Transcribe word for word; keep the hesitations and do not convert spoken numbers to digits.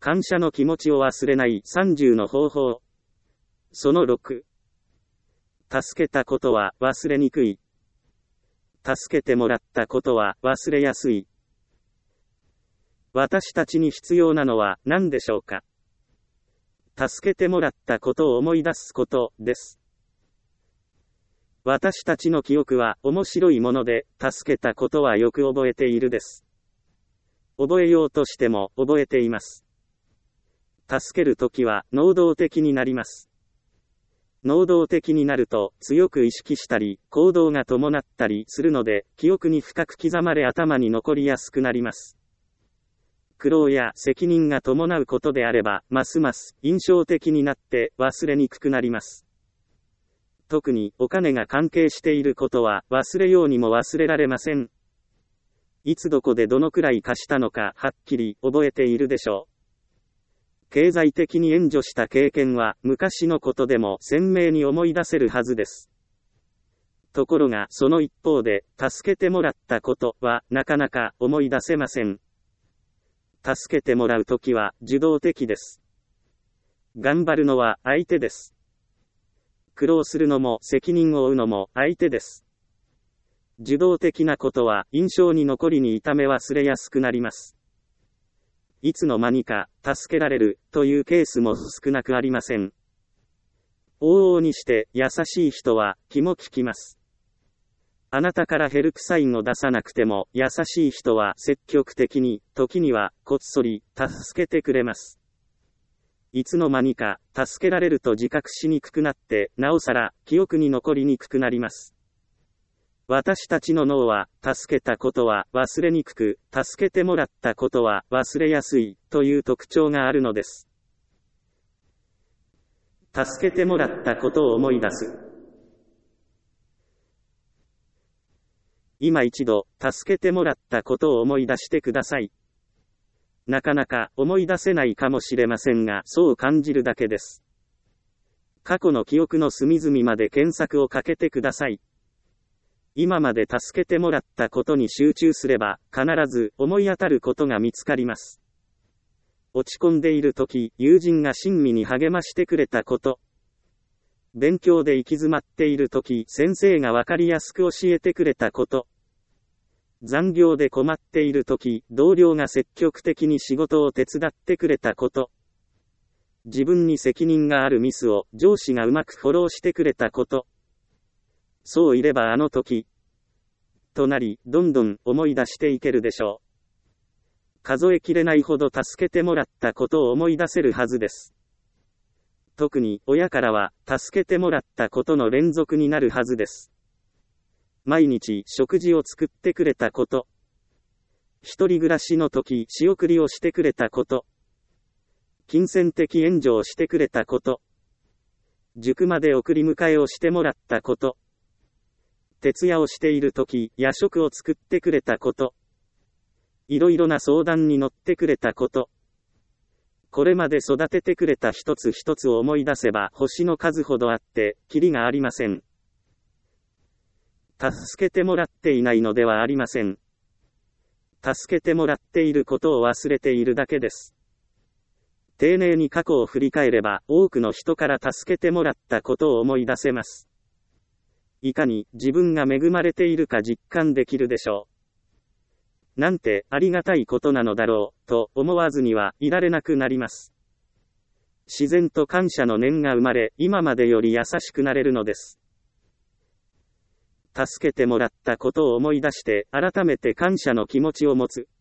感謝の気持ちを忘れないさんじゅうの方法。そのろく。助けたことは忘れにくい。助けてもらったことは忘れやすい。私たちに必要なのは何でしょうか。助けてもらったことを思い出すことです。私たちの記憶は面白いもので、助けたことはよく覚えているです。覚えようとしても覚えています。助けるときは能動的になります。能動的になると強く意識したり、行動が伴ったりするので、記憶に深く刻まれ頭に残りやすくなります。苦労や責任が伴うことであれば、ますます印象的になって忘れにくくなります。特にお金が関係していることは忘れようにも忘れられません。いつどこでどのくらい貸したのかはっきり覚えているでしょう。経済的に援助した経験は昔のことでも鮮明に思い出せるはずです。ところがその一方で、助けてもらったことはなかなか思い出せません。助けてもらうときは受動的です。頑張るのは相手です。苦労するのも責任を負うのも相手です。受動的なことは印象に残りに痛め忘れやすくなります。いつの間にか助けられるというケースも少なくありません。往々にして優しい人は気も利きます。あなたからヘルプサインを出さなくても優しい人は積極的に、時にはこっそり助けてくれます。いつの間にか助けられると自覚しにくくなって、なおさら記憶に残りにくくなります。私たちの脳は、助けたことは忘れにくく、助けてもらったことは忘れやすいという特徴があるのです。助けてもらったことを思い出す。今一度、助けてもらったことを思い出してください。なかなか思い出せないかもしれませんが、そう感じるだけです。過去の記憶の隅々まで検索をかけてください。今まで助けてもらったことに集中すれば、必ず思い当たることが見つかります。落ち込んでいるとき、友人が親身に励ましてくれたこと。勉強で行き詰まっているとき、先生がわかりやすく教えてくれたこと。残業で困っているとき、同僚が積極的に仕事を手伝ってくれたこと。自分に責任があるミスを上司がうまくフォローしてくれたこと。そういればあの時、となり、どんどん思い出していけるでしょう。数えきれないほど助けてもらったことを思い出せるはずです。特に親からは、助けてもらったことの連続になるはずです。毎日食事を作ってくれたこと。一人暮らしの時仕送りをしてくれたこと。金銭的援助をしてくれたこと。塾まで送り迎えをしてもらったこと。徹夜をしている時夜食を作ってくれたこと。いろいろな相談に乗ってくれたこと。これまで育ててくれた一つ一つを思い出せば星の数ほどあって、キリがありません。助けてもらっていないのではありません。助けてもらっていることを忘れているだけです。丁寧に過去を振り返れば、多くの人から助けてもらったことを思い出せます。いかに自分が恵まれているか実感できるでしょう。なんてありがたいことなのだろう、と思わずにはいられなくなります。自然と感謝の念が生まれ、今までより優しくなれるのです。助けてもらったことを思い出して、改めて感謝の気持ちを持つ。